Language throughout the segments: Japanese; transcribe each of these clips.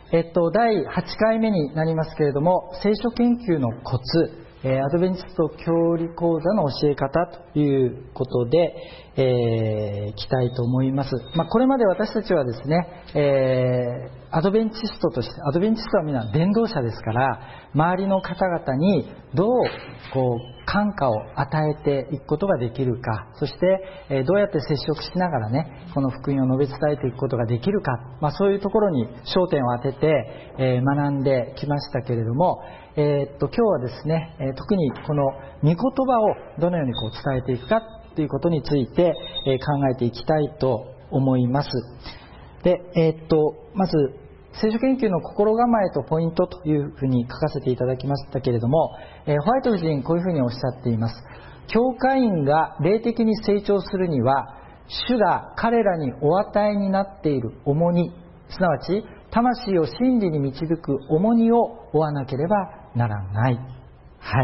第8回目になりますけれども、聖書研究のコツ、アドベンチスト教理講座の教え方ということで、いきたいと思います。これまで私たちはですね、アドベンチストとして、アドベンチストはみんな伝道者ですから、周りの方々にどう感化を与えていくことができるか、そしてどうやって接触しながらね、この福音を述べ伝えていくことができるか、そういうところに焦点を当てて、学んできましたけれども、今日はですね、特にこの御言葉をどのように伝えていくかということについて、考えていきたいと思います。で、まず聖書研究の心構えとポイントというふうに書かせていただきましたけれども、ホワイト夫人こういうふうにおっしゃっています。教会員が霊的に成長するには、主が彼らにお与えになっている重荷、すなわち魂を真理に導く重荷を負わなければならない。はい。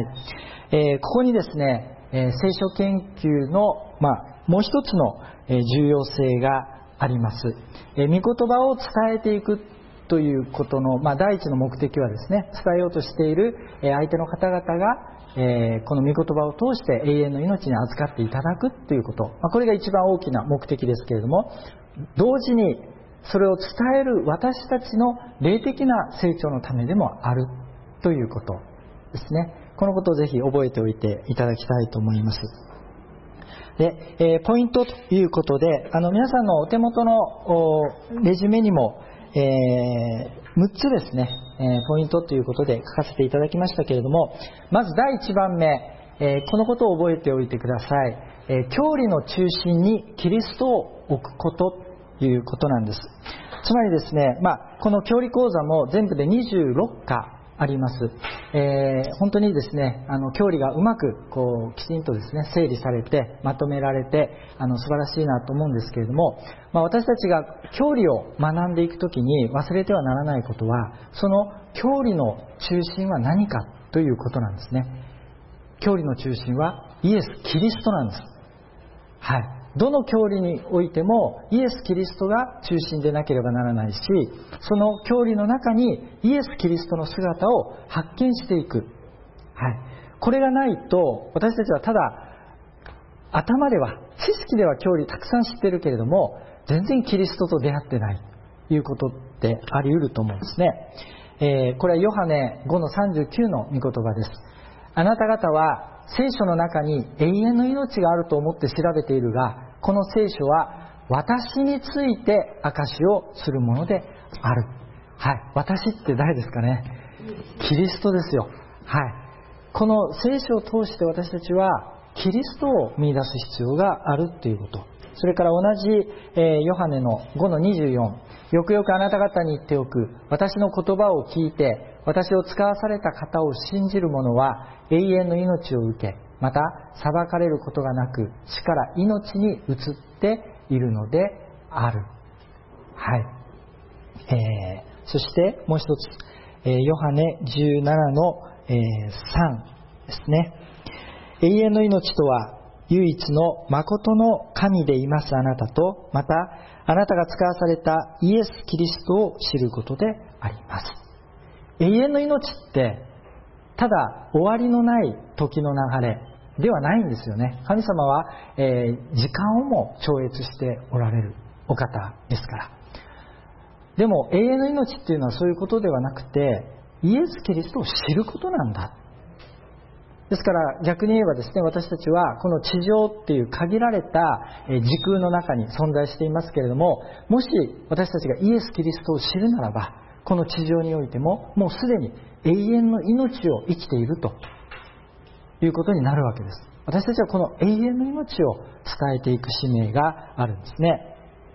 ここにですね、聖書研究の、もう一つの重要性があります。御言葉を伝えていくということの、第一の目的はですね、伝えようとしている相手の方々が、この御言葉を通して永遠の命に預かっていただくということ、これが一番大きな目的ですけれども、同時にそれを伝える私たちの霊的な成長のためでもあるということですね。このことをぜひ覚えておいていただきたいと思います。で、ポイントということで、皆さんのお手元のレジュメにも、6つですね、ポイントということで書かせていただきましたけれども、まず第1番目、このことを覚えておいてください。教理の中心にキリストを置くことということなんです。つまりですね、この教理講座も全部で26課あります。本当にですね、教理がうまくきちんとですね整理されてまとめられて素晴らしいなと思うんですけれども、私たちが教理を学んでいくときに忘れてはならないことは、その教理の中心は何かということなんですね。教理の中心はイエス・キリストなんです。はい。どの教理においてもイエス・キリストが中心でなければならないし、その教理の中にイエス・キリストの姿を発見していく。はい。これがないと、私たちはただ頭では、知識では教理たくさん知ってるけれども、全然キリストと出会ってないということってあり得ると思うんですね。これはヨハネ5の39の御言葉です。あなた方は聖書の中に永遠の命があると思って調べているが、この聖書は私について証しをするものである。はい。私って誰ですかね。キリストですよ。はい。この聖書を通して私たちはキリストを見出す必要があるということ。それから同じ、ヨハネの5の24。よくよくあなた方に言っておく。私の言葉を聞いて私を使わされた方を信じる者は永遠の命を受け、また裁かれることがなく死から命に移っているのである。はい。そしてもう一つ、ヨハネ17の、3ですね。永遠の命とは唯一の誠の神でいますあなたと、またあなたが使わされたイエス・キリストを知ることであります。永遠の命ってただ終わりのない時の流れではないんですよね。神様は、時間をも超越しておられるお方ですから。でも永遠の命っていうのはそういうことではなくて、イエス・キリストを知ることなんだ。ですから逆に言えばですね、私たちはこの地上っていう限られた時空の中に存在していますけれども、もし私たちがイエス・キリストを知るならば、この地上においてももうすでに永遠の命を生きているということになるわけです。私たちはこの永遠の命を伝えていく使命があるんですね。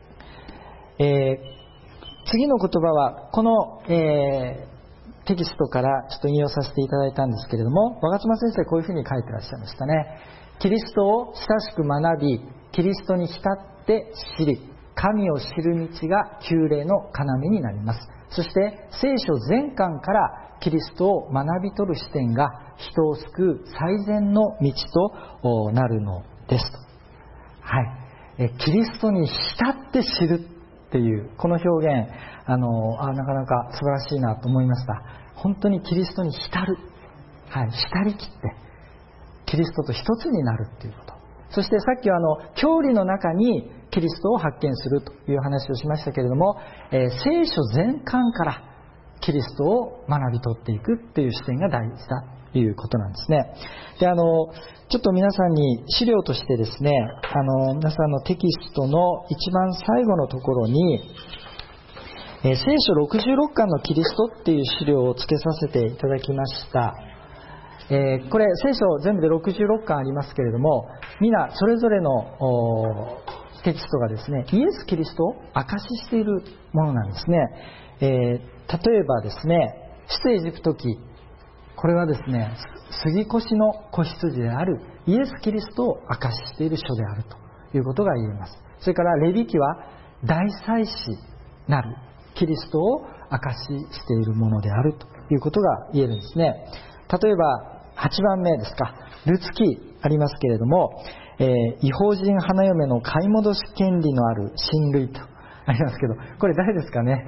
次の言葉はこの、テキストからちょっと引用させていただいたんですけれども、我妻先生こういうふうに書いてらっしゃいましたね。キリストを親しく学び、キリストに浸って知り、神を知る道が救霊の要になります。そして聖書全巻からキリストを学び取る視点が人を救う最善の道となるのですと。はい。キリストに浸って知るっていうこの表現、 なかなか素晴らしいなと思いました。本当にキリストに浸る、浸りきってキリストと一つになるということ。そしてさっきは教理の中にキリストを発見するという話をしましたけれども、聖書全巻からキリストを学び取っていくっていう視点が大事だということなんですね。で、ちょっと皆さんに資料としてですね、皆さんのテキストの一番最後のところに、聖書66巻のキリストっていう資料を付けさせていただきました。これ聖書全部で66巻ありますけれども、皆それぞれのテキストがですね、イエス・キリストを証ししているものなんですね。例えばですね、出エジプト記、これはですね、杉越の子羊であるイエス・キリストを証ししている書であるということが言えます。それからレビ記は大祭司なるキリストを証ししているものであるということが言えるんですね。例えば8番目ですか、ルツ記ありますけれども、異邦人花嫁の買い戻し権利のある親類とありますけど、これ誰ですかね。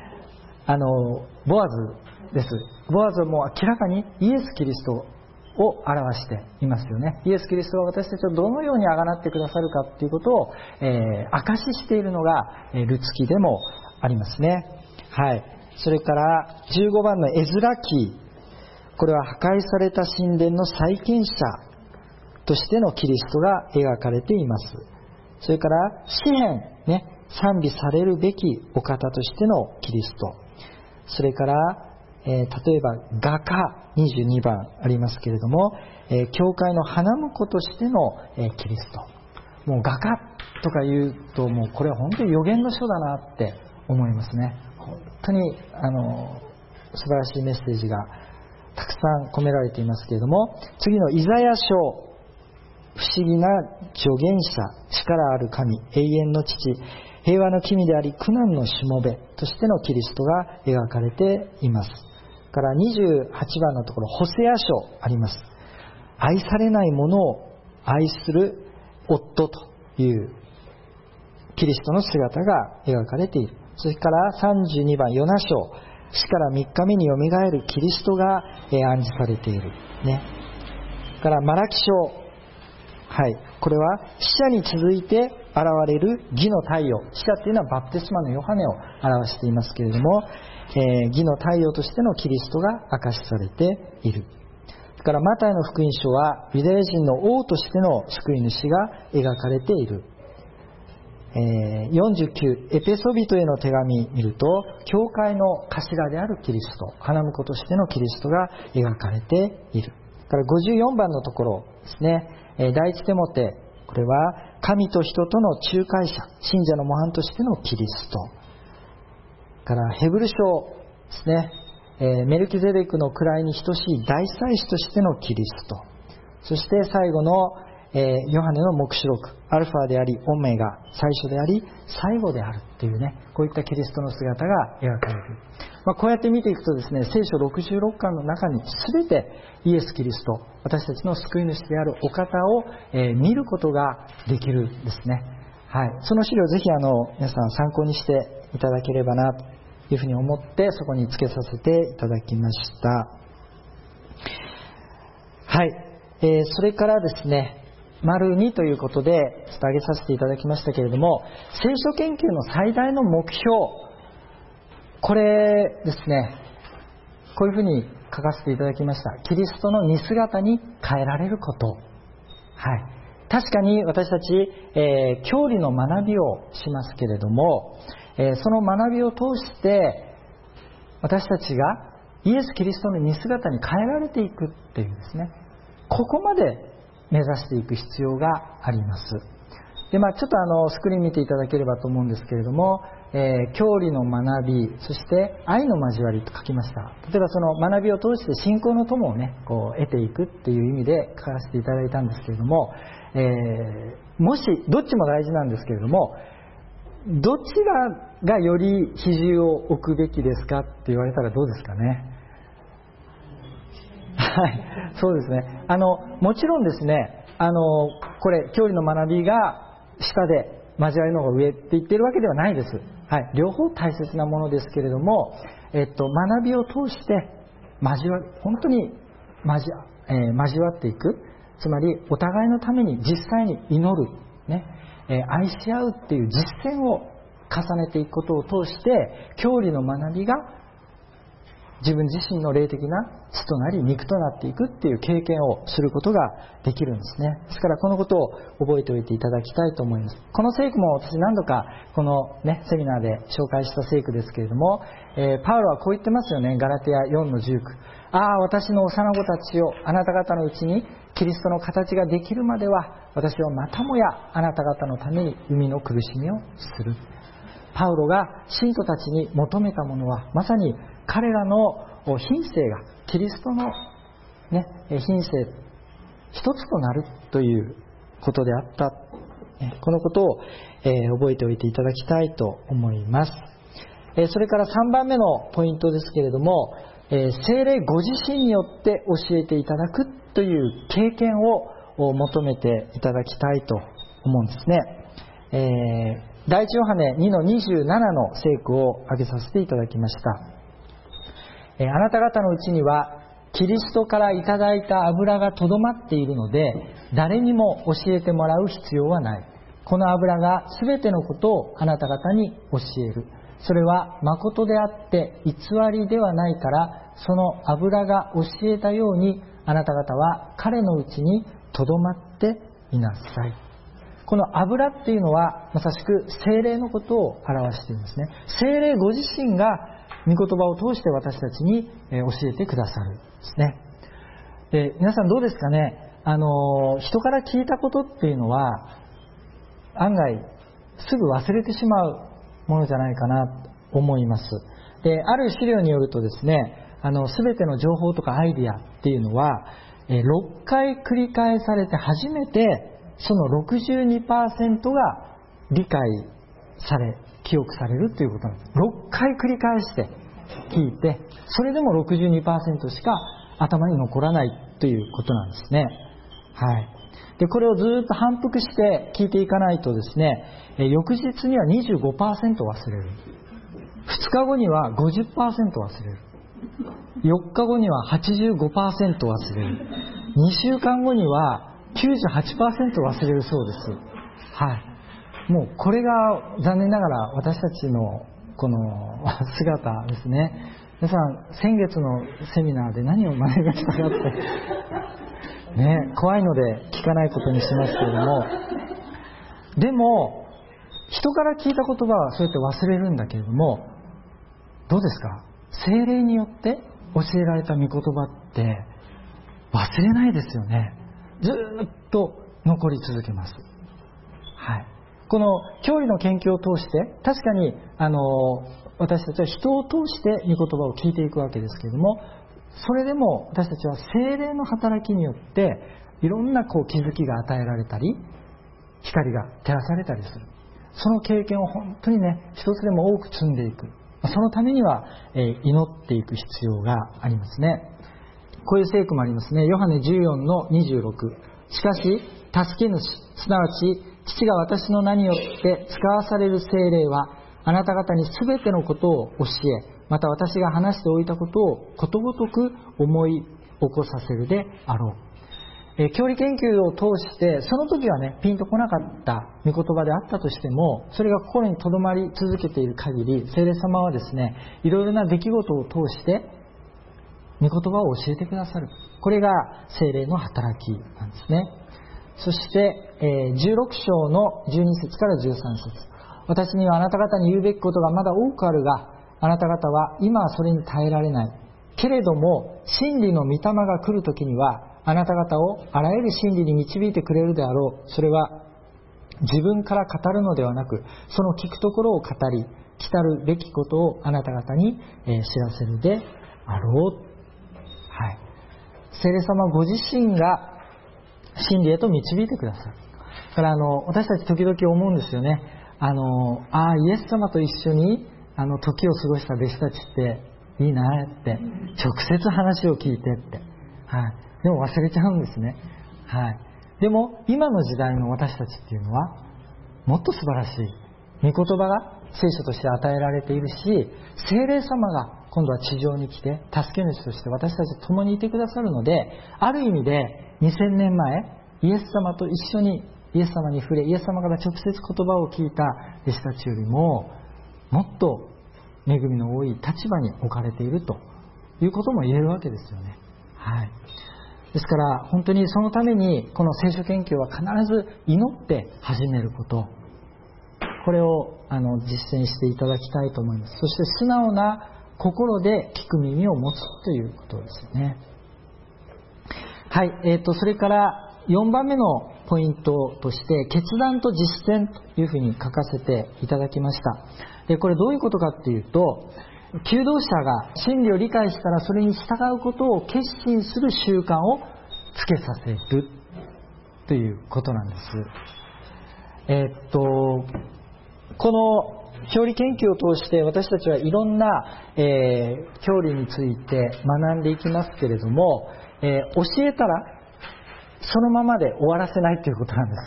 ボアズです。ボアズはもう明らかにイエス・キリストを表していますよね。イエス・キリストは私たちをどのようにあがなってくださるかということを、証ししているのがルツ記でもありますね。はい。それから15番のエズラ記、これは破壊された神殿の再建者としてのキリストが描かれています。それから詩篇ね、賛美されるべきお方としてのキリスト。それから、例えば画家22番ありますけれども、教会の花婿としての、キリスト。もう画家とか言うと、もうこれは本当に予言の書だなって思いますね。本当に素晴らしいメッセージがたくさん込められていますけれども、次のイザヤ書、不思議な助言者、力ある神、永遠の父、平和の君であり苦難のしもべとしてのキリストが描かれています。から28番のところ、ホセア書あります。愛されない者を愛する夫というキリストの姿が描かれている。それから32番、ヨナ書、死から3日目によみがえるキリストが暗示されているね。からマラキ書、はい、これは死者に続いて現れる義の太陽。死者というのはバプテスマのヨハネを表していますけれども、義の太陽としてのキリストが明かしされている。それからマタイの福音書はユダヤ人の王としての救い主が描かれている。49、エペソビトへの手紙見ると、教会の頭であるキリスト、花婿としてのキリストが描かれている。から54番のところですね、第一テモテ、これは神と人との仲介者、信者の模範としてのキリスト。からヘブル書ですね、メルキゼデクの位に等しい大祭司としてのキリスト。そして最後のヨハネの黙示録、アルファでありオメガ、最初であり最後であるっていうね、こういったキリストの姿が描かれる。こうやって見ていくとですね、聖書66巻の中に全てイエス・キリスト、私たちの救い主であるお方を、見ることができるんですね。はい、その資料をぜひ皆さん参考にしていただければなというふうに思って、そこに付けさせていただきました。はい、それからですね、丸2ということでちょっと挙げさせていただきましたけれども、聖書研究の最大の目標、これですね、こういうふうに書かせていただきました。キリストの似姿に変えられること。はい。確かに私たち、教理の学びをしますけれども、その学びを通して私たちがイエス・キリストの似姿に変えられていくっていうですね、ここまで目指していく必要があります。で、ちょっとスクリーン見ていただければと思うんですけれども、教理の学び、そして愛の交わりと書きました。例えばその学びを通して信仰の友をね、こう得ていくっていう意味で書かせていただいたんですけれども、もしどっちも大事なんですけれども、どちらがより比重を置くべきですかって言われたらどうですかね。はい、そうですね。もちろんですね、これ教理の学びが下で交わりの方が上って言ってるわけではないです。 はい、両方大切なものですけれども、学びを通して本当に交わっていく、つまりお互いのために実際に祈る、ね、愛し合うっていう実践を重ねていくことを通して、教理の学びが自分自身の霊的な血となり肉となっていくっていう経験をすることができるんですね。ですからこのことを覚えておいていただきたいと思います。この聖句も私何度かこの、セミナーで紹介した聖句ですけれども、パウロはこう言ってますよね。ガラテヤ 4:19、私の幼子たちよ、あなた方のうちにキリストの形ができるまでは、私はまたもやあなた方のために生みの苦しみをする。パウロが信徒たちに求めたものは、まさに彼らの品性がキリストの、品性一つとなるということであった。このことを、覚えておいていただきたいと思います。それから3番目のポイントですけれども、聖霊ご自身によって教えていただくという経験を求めていただきたいと思うんですね。第一ヨハネ 2:27 の聖句を挙げさせていただきました。あなた方のうちにはキリストからいただいた油がとどまっているので、誰にも教えてもらう必要はない。この油がすべてのことをあなた方に教える。それは誠であって偽りではないから、その油が教えたようにあなた方は彼のうちにとどまっていなさい。この油っていうのはまさしく聖霊のことを表していますね。聖霊ご自身が御言葉を通して私たちに教えてくださるんですね。で、皆さんどうですかね。人から聞いたことっていうのは案外すぐ忘れてしまうものじゃないかなと思います。で、ある資料によるとですね、全ての情報とかアイディアっていうのは6回繰り返されて初めてその 62% が理解され記憶されるということなんです。6回繰り返して聞いて、それでも 62% しか頭に残らないということなんですね。はい。で、これをずっと反復して聞いていかないとですね、翌日には 25% 忘れる。2日後には 50% 忘れる。4日後には 85% 忘れる。2週間後には 98% 忘れるそうです。はい。もうこれが残念ながら私たちのこの姿ですね。皆さん先月のセミナーで何を学びましたかってね、怖いので聞かないことにしますけれども、でも人から聞いた言葉はそうやって忘れるんだけれども、どうですか？聖霊によって教えられた御言葉って忘れないですよね。ずっと残り続けます。はい。この教理の研究を通して確かに私たちは人を通して御言葉を聞いていくわけですけれども、それでも私たちは聖霊の働きによっていろんな気づきが与えられたり光が照らされたりする。その経験を本当にね、一つでも多く積んでいく。そのためには祈っていく必要がありますね。こういう聖句もありますね。ヨハネ 14:26。しかし助け主、すなわち父が私の名によって使わされる聖霊はあなた方にすべてのことを教え、また私が話しておいたことをことごとく思い起こさせるであろう。教理研究を通してその時はねピンとこなかった御言葉であったとしても、それが心に留まり続けている限り、聖霊様はですね、いろいろな出来事を通して御言葉を教えてくださる。これが聖霊の働きなんですね。そして16章の12節から13節。私にはあなた方に言うべきことがまだ多くあるが、あなた方は今はそれに耐えられない。けれども真理の御霊が来るときにはあなた方をあらゆる真理に導いてくれるであろう。それは自分から語るのではなく、その聞くところを語り、来たるべきことをあなた方に知らせるであろう。はい。聖霊様ご自身が真理へと導いてくださる。だから私たち時々思うんですよね。イエス様と一緒に時を過ごした弟子たちっていいなって、直接話を聞いてって、はい。でも忘れちゃうんですね。はい。でも今の時代の私たちっていうのはもっと素晴らしい御言葉が聖書として与えられているし、聖霊様が今度は地上に来て助け主として私たちと共にいてくださるので、ある意味で2000年前イエス様と一緒にイエス様に触れ、イエス様から直接言葉を聞いた弟子たちよりももっと恵みの多い立場に置かれているということも言えるわけですよね。はい。ですから本当にそのためにこの聖書研究は必ず祈って始めること、これを実践していただきたいと思います。そして素直な心で聞く耳を持つということですよね。はい。それから4番目のポイントとして決断と実践というふうに書かせていただきました。でこれどういうことかっていうと、求道者が真理を理解したらそれに従うことを決心する習慣をつけさせるということなんです。この教理研究を通して私たちはいろんな、教理について学んでいきますけれども、教えたらそのままで終わらせないということなんです。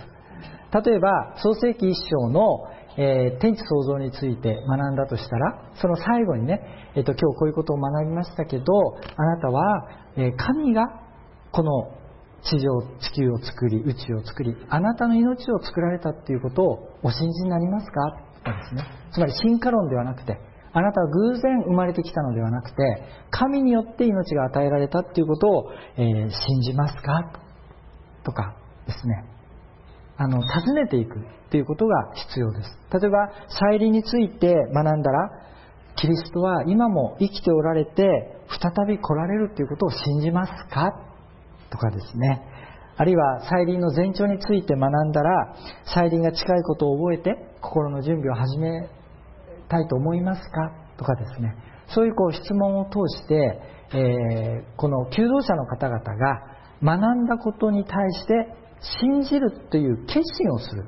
例えば創世記1章の、天地創造について学んだとしたら、その最後にね、今日こういうことを学びましたけど、あなたは、神がこの地球を作り宇宙を作り、あなたの命を作られたっていうことをお信じになりますかとかですね。つまり進化論ではなくて、あなたは偶然生まれてきたのではなくて、神によって命が与えられたっていうことを、信じますかとかですね、尋ねていくということが必要です。例えば再臨について学んだら、キリストは今も生きておられて再び来られるということを信じますかとかですね。あるいは再臨の前兆について学んだら、再臨が近いことを覚えて心の準備を始めたいと思いますかとかですね。そういう質問を通して、この求道者の方々が学んだことに対して信じるという決心をする、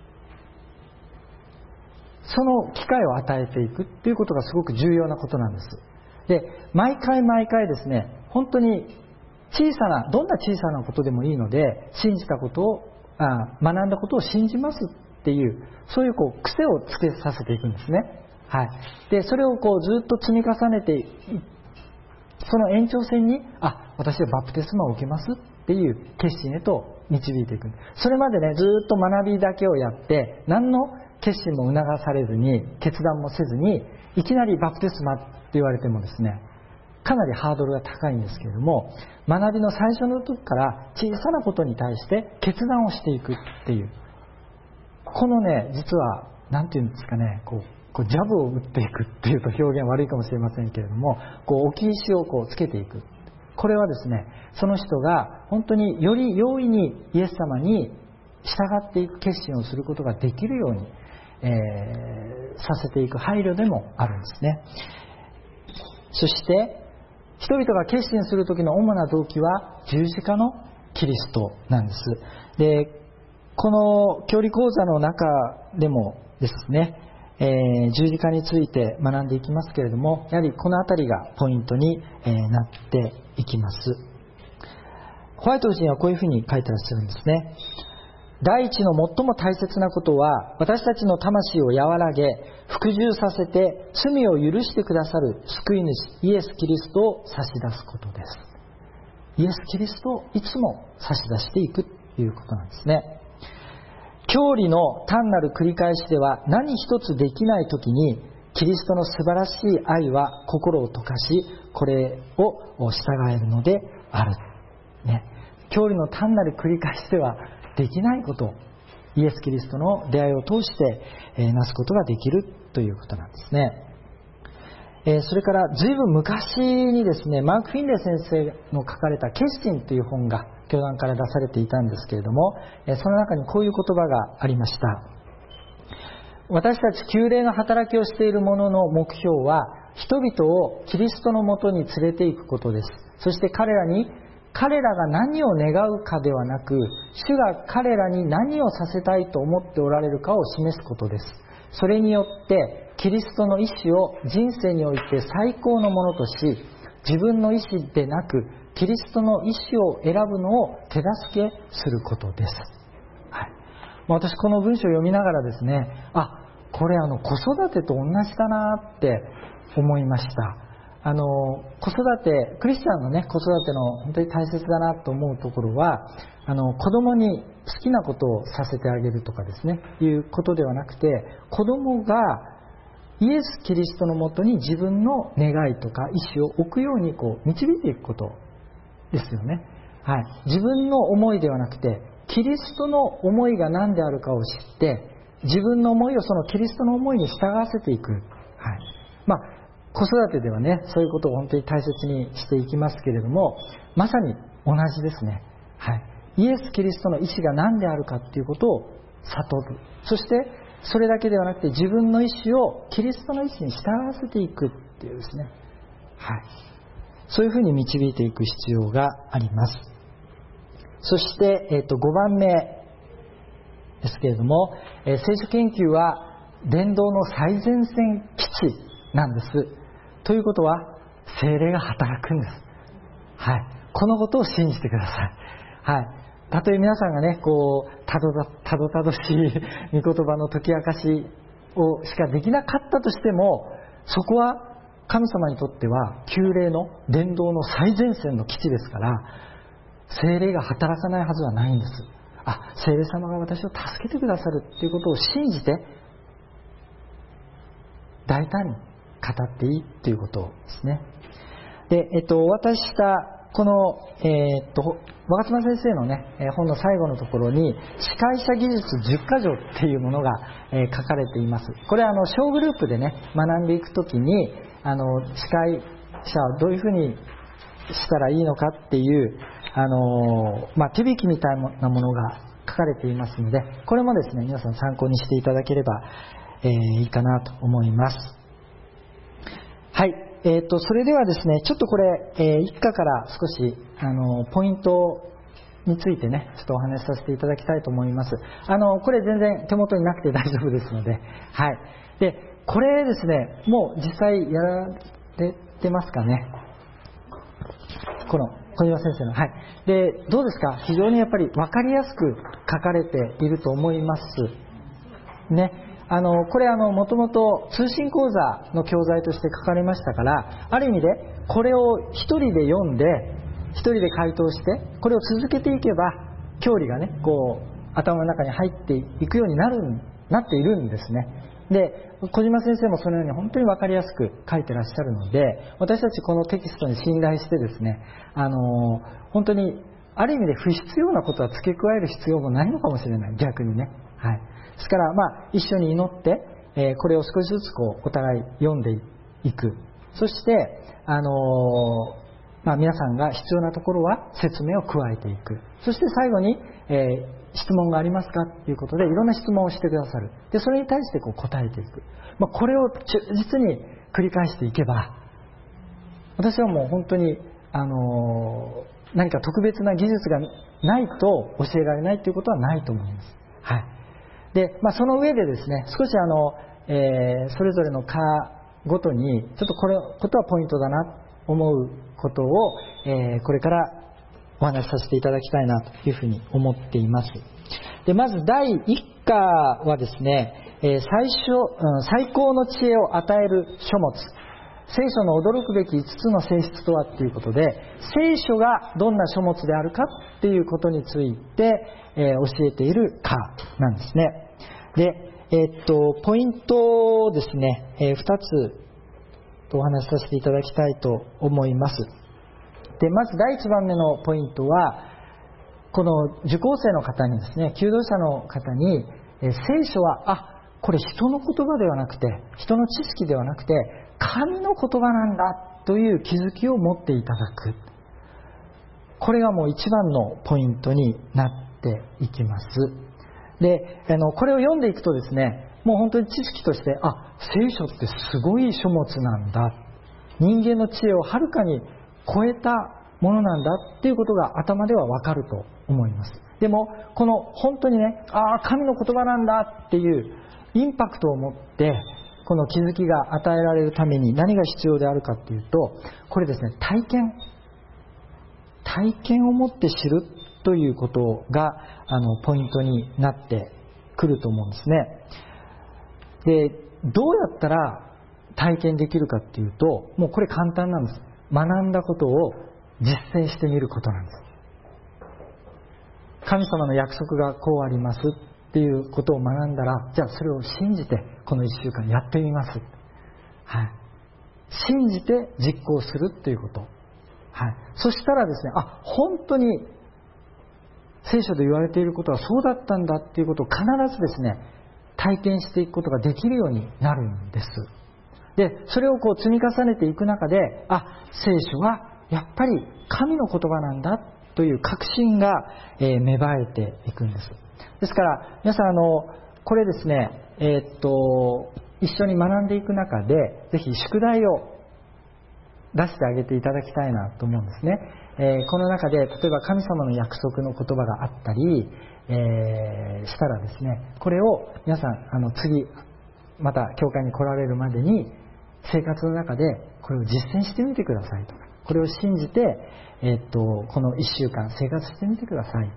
その機会を与えていくということがすごく重要なことなんです。で、毎回毎回ですね、本当にどんな小さなことでもいいので、信じたことを学んだことを信じますっていう、そういう癖をつけさせていくんですね。はい。でそれをずっと積み重ねて、その延長線に私はバプテスマを受けますっていう決心へと導いていく。それまでね、ずっと学びだけをやって何の決心も促されずに、決断もせずに、いきなりバプテスマって言われてもですね、かなりハードルが高いんですけれども、学びの最初の時から小さなことに対して決断をしていくっていう、このね、実はなんていうんですかね、ジャブを打っていくっていうと表現悪いかもしれませんけれども、置き石をつけていく。これはですね、その人が本当により容易にイエス様に従っていく決心をすることができるように、させていく配慮でもあるんですね。そして人々が決心する時の主な動機は十字架のキリストなんです。で、この教理講座の中でもですね、十字架について学んでいきますけれども、やはりこのあたりがポイントになっていきます。ホワイト夫人はこういうふうに書いてらっしゃるんですね。第一の最も大切なことは、私たちの魂を和らげ服従させて罪を許してくださる救い主イエス・キリストを差し出すことです。イエス・キリストをいつも差し出していくということなんですね。教理の単なる繰り返しでは何一つできないときに、キリストの素晴らしい愛は心を溶かし、これを従えるのである、ね、教理の単なる繰り返しではできないことをイエス・キリストの出会いを通してなすことができるということなんですね。それから随分昔にですね、マーク・フィンレイ先生の書かれた決心という本が教団から出されていたんですけれども、その中にこういう言葉がありました。私たち旧霊の働きをしている者の目標は、人々をキリストのもとに連れて行くことです。そして彼らが何を願うかではなく、主が彼らに何をさせたいと思っておられるかを示すことです。それによってキリストの意志を人生において最高のものとし、自分の意志でなくキリストの意志を選ぶのを手助けすることです。はい、私この文章を読みながらですね、 これ子育てと同じだなって思いました。子育て、クリスチャンのね、子育ての本当に大切だなと思うところは、子供に好きなことをさせてあげるとかですね、いうことではなくて、子供がイエス・キリストのもとに自分の願いとか意思を置くように導いていくことですよね。はい。自分の思いではなくて、キリストの思いが何であるかを知って、自分の思いをそのキリストの思いに従わせていく。はい。子育てではね、そういうことを本当に大切にしていきますけれども、まさに同じですね。はい。イエス・キリストの意志が何であるかっていうことを悟る。そして、それだけではなくて自分の意志をキリストの意志に従わせていくっていうですね。はい。そういうふうに導いていく必要があります。そして、5番目ですけれども、聖書研究は伝道の最前線基地なんです。ということは、聖霊が働くんです。はい。このことを信じてください。はい。たとえ皆さんがね、たどたどしい御言葉の解き明かしをしかできなかったとしても、そこは神様にとっては旧霊の伝道の最前線の基地ですから、聖霊が働かないはずはないんです。聖霊様が私を助けてくださるということを信じて、大胆に語っていいということですね。で、お渡ししたこの、我妻先生のね、本の最後のところに、司会者技術10か条っていうものが、書かれています。これは小グループでね、学んでいくときに、司会者をどういうふうにしたらいいのかっていう、手引きみたいなものが書かれていますので、これもですね、皆さん参考にしていただければ、いいかなと思います。はい。それではですね、ちょっとこれ、一家から少し、ポイントについてね、ちょっとお話しさせていただきたいと思います。これ全然手元になくて大丈夫ですので、はい。で、これですね、もう実際やられてますかね。この小島先生の。はい。で、どうですか？非常にやっぱり分かりやすく書かれていると思います。ね。これもともと通信講座の教材として書かれましたから、ある意味でこれを一人で読んで、一人で回答して、これを続けていけば、教理がね、頭の中に入っていくようになっているんですね。で、小島先生もそのように本当に分かりやすく書いてらっしゃるので、私たちこのテキストに信頼してですね、本当にある意味で不必要なことは付け加える必要もないのかもしれない、逆にね。はい。ですから、一緒に祈って、これを少しずつお互い読んでいく。そして、皆さんが必要なところは説明を加えていく。そして最後に、質問がありますかということでいろんな質問をしてくださる。で、それに対して答えていく。これを実に繰り返していけば、私はもう本当に、何か特別な技術がないと教えられないということはないと思います。はい。で、その上でですね、少しそれぞれの科ごとに、ちょっとこれことはポイントだなと思うことを、これからお話しさせていただきたいなというふうに思っています。で、まず第1課はですね、最高の知恵を与える書物。聖書の驚くべき5つの性質とはということで、聖書がどんな書物であるかっていうことについて、教えている課なんですね。で、ポイントをですね、2つお話しさせていただきたいと思います。で、まず第1番目のポイントは、この受講生の方にですね、求道者の方に、聖書は、これ人の言葉ではなくて、人の知識ではなくて、神の言葉なんだという気づきを持っていただく。これがもう一番のポイントになっていきます。で、これを読んでいくとですね、もう本当に知識として、聖書ってすごい書物なんだ。人間の知恵をはるかに超えたものなんだっていうことが頭ではわかると思います。でも、この本当にね、神の言葉なんだっていうインパクトを持って、この気づきが与えられるために何が必要であるかっていうと、これですね、体験を持って知るということがポイントになってくると思うんですね。 で、どうやったら体験できるかっていうと、もうこれ簡単なんです。学んだことを実践してみることなんです。神様の約束がこうありますっていうことを学んだら、じゃあそれを信じてこの1週間やってみます。はい。信じて実行するっていうこと。はい。そしたらですね、本当に聖書で言われていることはそうだったんだっていうことを必ずですね、体験していくことができるようになるんです。で、それをこう積み重ねていく中で、聖書はやっぱり神の言葉なんだという確信が芽生えていくんです。ですから皆さんこれですね、一緒に学んでいく中でぜひ宿題を出してあげていただきたいなと思うんですね。この中で例えば神様の約束の言葉があったり、したらですね、これを皆さん次また教会に来られるまでに生活の中でこれを実践してみてくださいとか、これを信じて、この1週間生活してみてください。はい。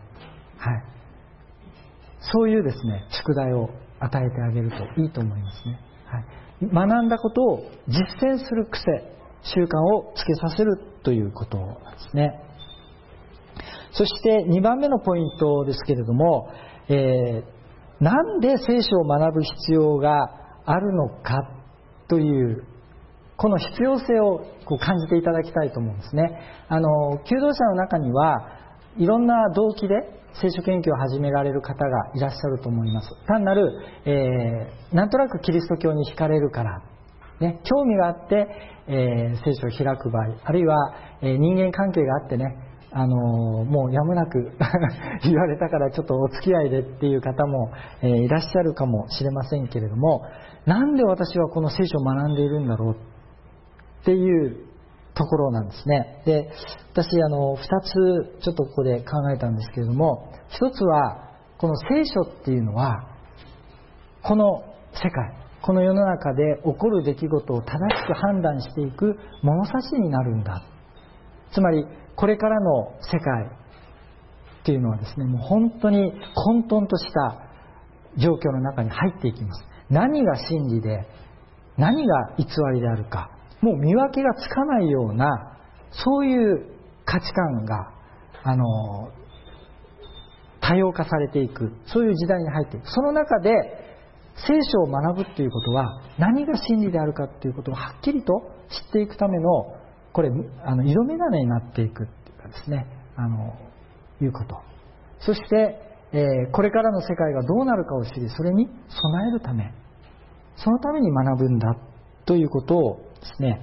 そういうですね、宿題を与えてあげるといいと思いますね。はい。学んだことを実践する癖、習慣をつけさせるということなんですね。そして2番目のポイントですけれども、なんで聖書を学ぶ必要があるのかというこの必要性を感じていただきたいと思うんですね。求道者の中にはいろんな動機で聖書研究を始められる方がいらっしゃると思います。単なる、なんとなくキリスト教に惹かれるから、ね、興味があって、聖書を開く場合、あるいは、人間関係があってね、もうやむなく言われたからちょっとお付き合いでっていう方も、いらっしゃるかもしれませんけれども、なんで私はこの聖書を学んでいるんだろうっていうところなんですね。で、私2つちょっとここで考えたんですけれども、一つはこの聖書っていうのはこの世界、この世の中で起こる出来事を正しく判断していく物差しになるんだ。つまりこれからの世界っていうのはですね、もう本当に混沌とした状況の中に入っていきます。何が真理で何が偽りであるか、もう見分けがつかないような、そういう価値観が多様化されていく、そういう時代に入っていく。その中で聖書を学ぶっていうことは何が真理であるかっていうことをはっきりと知っていくための、これ色眼鏡になっていくっていうかですね、いうこと。そして、これからの世界がどうなるかを知り、それに備えるため、そのために学ぶんだということをですね、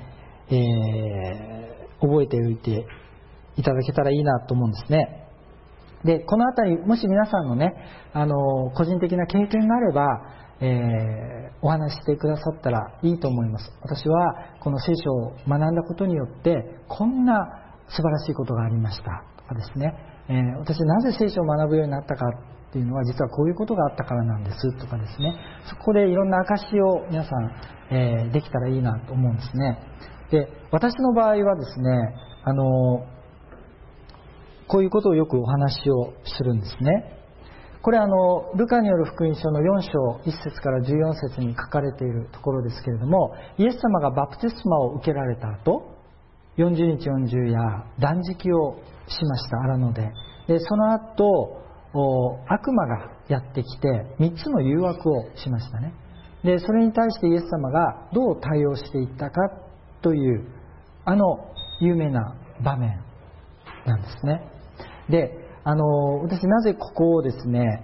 覚えておいていただけたらいいなと思うんですね。で、このあたり、もし皆さんのね、個人的な経験があれば、お話ししてくださったらいいと思います。私はこの聖書を学んだことによってこんな素晴らしいことがありましたとかですね、私なぜ聖書を学ぶようになったかっていうのは実はこういうことがあったからなんですとかですね、そこでいろんな証を皆さん、できたらいいなと思うんですね。で、私の場合はですね、こういうことをよくお話をするんですね。これルカによる福音書の4章1節から14節に書かれているところですけれども、イエス様がバプテスマを受けられた後、40日40夜断食をしました、荒野で。で、その後悪魔がやってきて3つの誘惑をしましたね。で、それに対してイエス様がどう対応していったかという有名な場面なんですね。で、私なぜここをですね、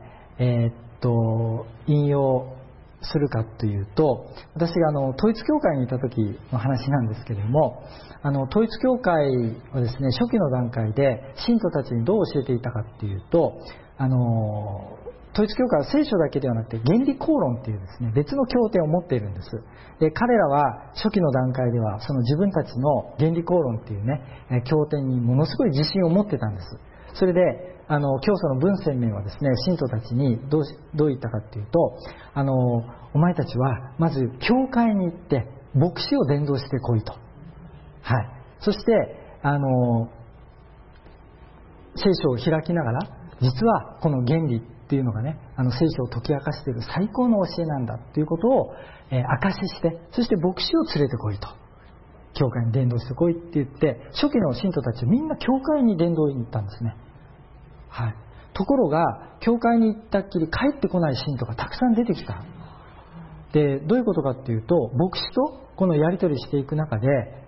引用するかというと、私が統一教会にいた時の話なんですけれども、統一教会はですね、初期の段階で信徒たちにどう教えていたかっていうと、統一教会は聖書だけではなくて原理公論っていうですね、別の経典を持っているんです。で、彼らは初期の段階ではその自分たちの原理公論っていうね、経典にものすごい自信を持ってたんです。それで教祖の文鮮明はですね、信徒たちにどう言ったかっていうと、お前たちはまず教会に行って牧師を伝道してこいと。はい。そして聖書を開きながら、実はこの原理っっていうのがね、聖書を解き明かしている最高の教えなんだということを、証しして、そして牧師を連れてこいと、教会に伝道してこいって言って、初期の信徒たちみんな教会に伝道に行ったんですね。はい。ところが教会に行ったっきり帰ってこない信徒がたくさん出てきた。で、どういうことかっていうと、牧師とこのやり取りしていく中で、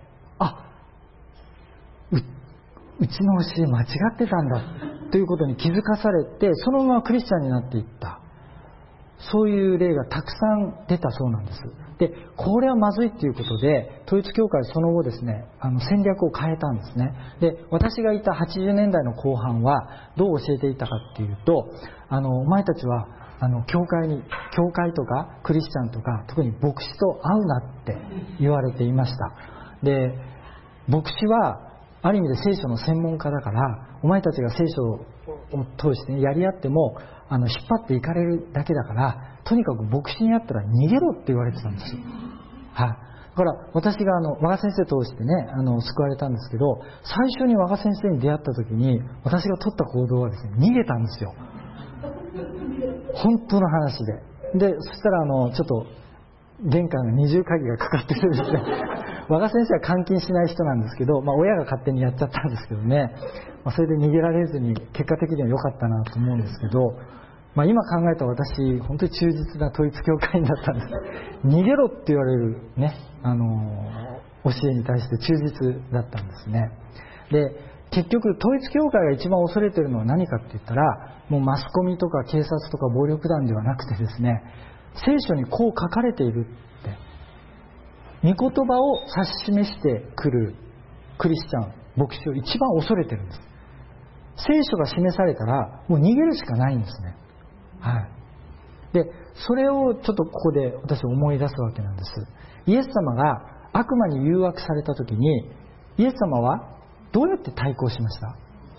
うちの教え間違ってたんだということに気づかされて、そのままクリスチャンになっていった、そういう例がたくさん出たそうなんです。で、これはまずいということで、統一教会はその後ですね、戦略を変えたんですね。で、私がいた80年代の後半はどう教えていたかっていうと、お前たちは教会とかクリスチャンとか特に牧師と会うなって言われていました。で、牧師はある意味で聖書の専門家だから、お前たちが聖書を通して、ね、やり合っても引っ張っていかれるだけだから、とにかく牧師に会ったら逃げろって言われてたんですよ。はい。だから私が和賀先生通してね、救われたんですけど、最初に和賀先生に出会った時に私が取った行動はですね、逃げたんですよ。本当の話で。で、そしたらちょっと玄関が二重鍵がかかっててですね、和賀先生は監禁しない人なんですけど、親が勝手にやっちゃったんですけどね、それで逃げられずに結果的には良かったなと思うんですけど、今考えた私本当に忠実な統一教会員だったんです。逃げろって言われるね、教えに対して忠実だったんですね。で、結局統一教会が一番恐れているのは何かって言ったら、もうマスコミとか警察とか暴力団ではなくてですね、聖書にこう書かれているって御言葉を指し示してくるクリスチャン、牧師を一番恐れてるんです。聖書が示されたらもう逃げるしかないんですね。はい。で、それをちょっとここで私思い出すわけなんです。イエス様が悪魔に誘惑された時に、イエス様はどうやって対抗しました？はい。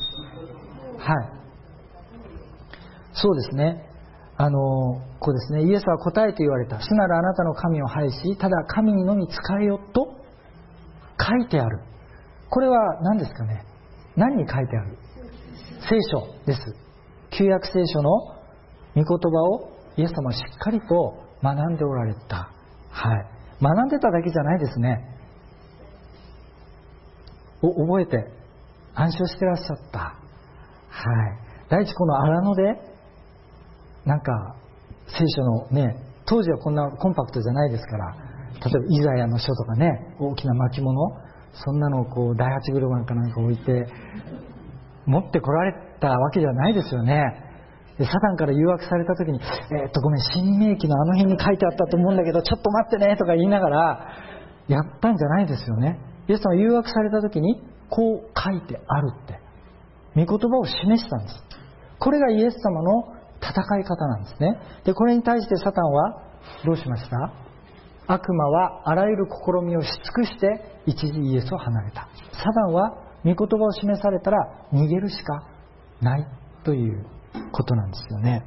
そうですね。こうですね。イエスは答えて言われた。主なるあなたの神を拝し、ただ神にのみ仕えよと書いてある。これは何ですかね。何に書いてある？聖書です。旧約聖書の御言葉をイエス様はしっかりと学んでおられた。はい。学んでただけじゃないですね。覚えて暗唱してらっしゃった。はい。第一この荒野でなんか聖書のね、当時はこんなコンパクトじゃないですから、例えばイザヤの書とかね、大きな巻物、そんなのをこう第八車かなんか置いて持ってこられたわけじゃないですよね。で、サタンから誘惑された時に、ごめん、新明記のあの辺に書いてあったと思うんだけど、ちょっと待ってねとか言いながらやったんじゃないですよね。イエス様が誘惑された時にこう書いてあるって御言葉を示したんです。これがイエス様の戦い方なんですね。で、これに対してサタンはどうしました？悪魔はあらゆる試みをし尽くして一時イエスを離れた。サタンは御言葉を示されたら逃げるしかないということなんですよね。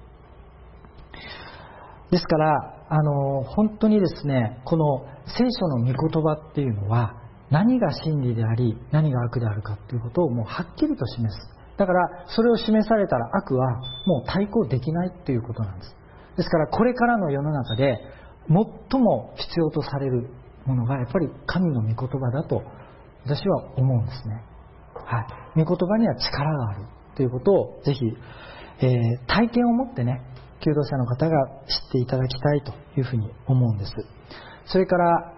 ですから本当にですね、この聖書の御言葉っていうのは何が真理であり何が悪であるかということをもうはっきりと示す。だからそれを示されたら悪はもう対抗できないということなんです。ですからこれからの世の中で最も必要とされるものがやっぱり神の御言葉だと私は思うんですね。はい。御言葉には力があるということをぜひ、体験を持ってね、求道者の方が知っていただきたいというふうに思うんです。それから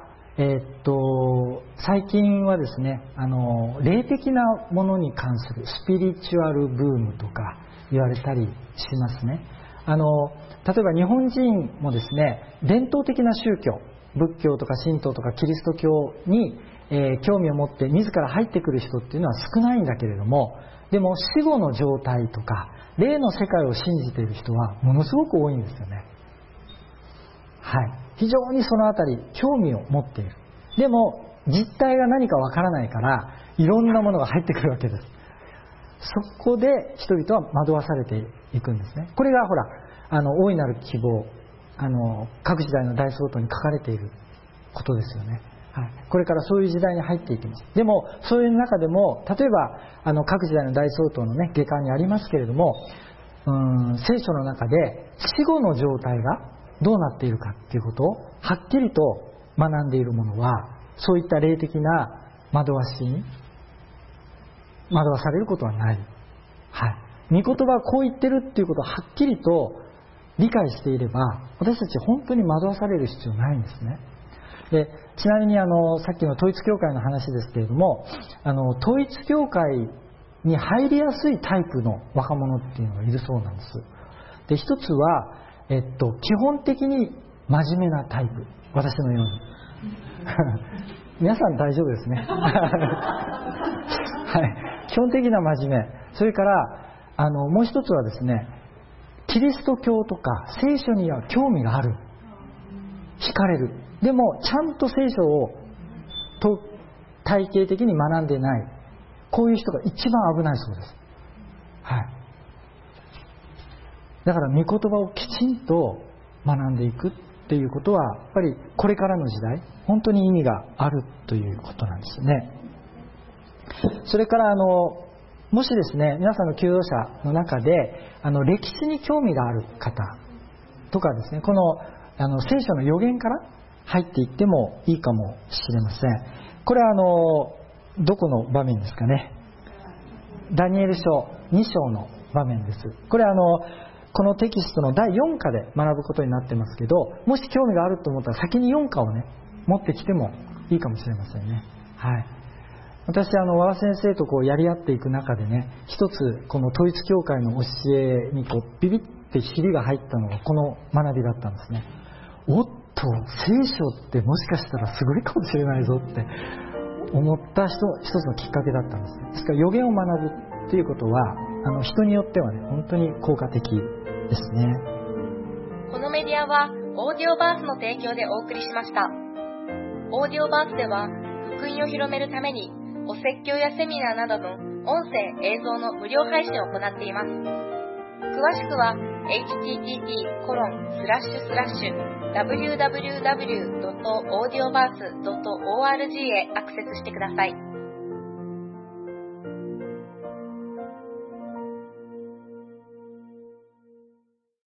最近はですね、霊的なものに関するスピリチュアルブームとか言われたりしますね。例えば日本人もですね、伝統的な宗教、仏教とか神道とかキリスト教に、興味を持って自ら入ってくる人っていうのは少ないんだけれども、でも死後の状態とか霊の世界を信じている人はものすごく多いんですよね。はい。非常にそのあたり興味を持っている。でも実態が何かわからないからいろんなものが入ってくるわけです。そこで人々は惑わされていくんですね。これがほら大いなる希望、各時代の大総統に書かれていることですよね。はい、これからそういう時代に入っていきます。でもそういう中でも例えば各時代の大総統のね下巻にありますけれども、 聖書の中で死後の状態がどうなっているかっていうことをはっきりと学んでいるものは、そういった霊的な惑わしに惑わされることはない。はい。御言葉はこう言ってるっていうことをはっきりと理解していれば、私たち本当に惑わされる必要ないんですね。で、ちなみにさっきの統一教会の話ですけれども、統一教会に入りやすいタイプの若者っていうのがいるそうなんです。で、一つは、基本的に真面目なタイプ。私のように。皆さん大丈夫ですね。はい。基本的な真面目。それから、もう一つはですね、キリスト教とか聖書には興味がある。惹かれる。でも、ちゃんと聖書を体系的に学んでない。こういう人が一番危ないそうです。はい。だから、御言葉をきちんと学んでいくっていうことは、やっぱりこれからの時代、本当に意味があるということなんですね。それから、もしですね、皆さんの求道者の中で、歴史に興味がある方とかですね、この、聖書の予言から入っていってもいいかもしれません。これはどこの場面ですかね。ダニエル書2章の場面です。これこのテキストの第4課で学ぶことになってますけど、もし興味があると思ったら先に4課をね、持ってきてもいいかもしれませんね。はい。私和田先生とやり合っていく中でね、一つこの統一教会の教えにビビってひりが入ったのがこの学びだったんですね。おっと、聖書ってもしかしたらすごいかもしれないぞって思った一つのきっかけだったんですね。ですから予言を学ぶっていうことは人によってはね、本当に効果的ですね。 このメディアはオーディオバースの提供でお送りしました。オーディオバースでは福音を広めるためにお説教やセミナーなどの音声・映像の無料配信を行っています。詳しくは http://www.audioverse.org へアクセスしてください。